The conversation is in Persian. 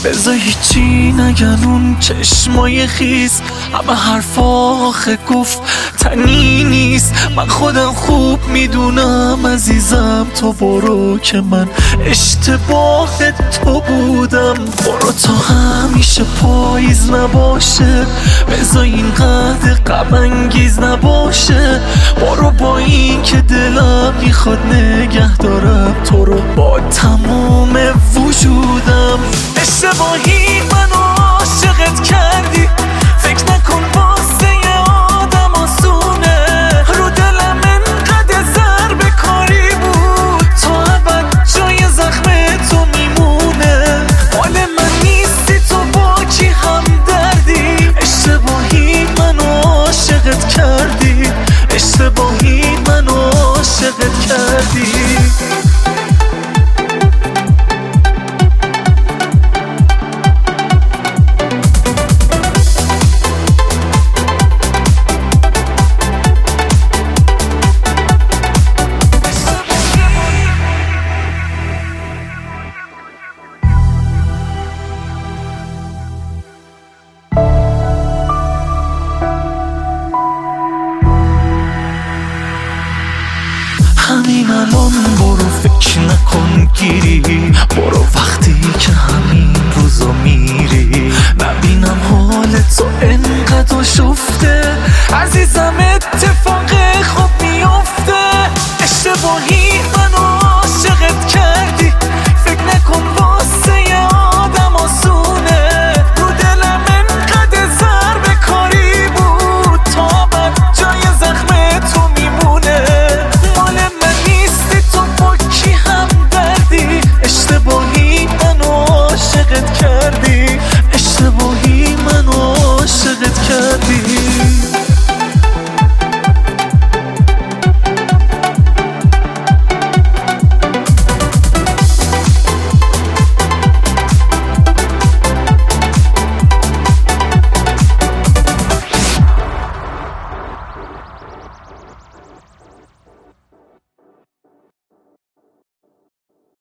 بذار هیچی نگن اون چشمای خیس، همه حرف آخه گفت تنی نیست. من خودم خوب میدونم عزیزم، تو برو که من اشتباه تو بودم. برو تا همیشه پاییز نباشه، بذار اینقدر غم انگیز نباشه. برو با این که دلم میخواد نگه دارم تو رو با تمام وجودم.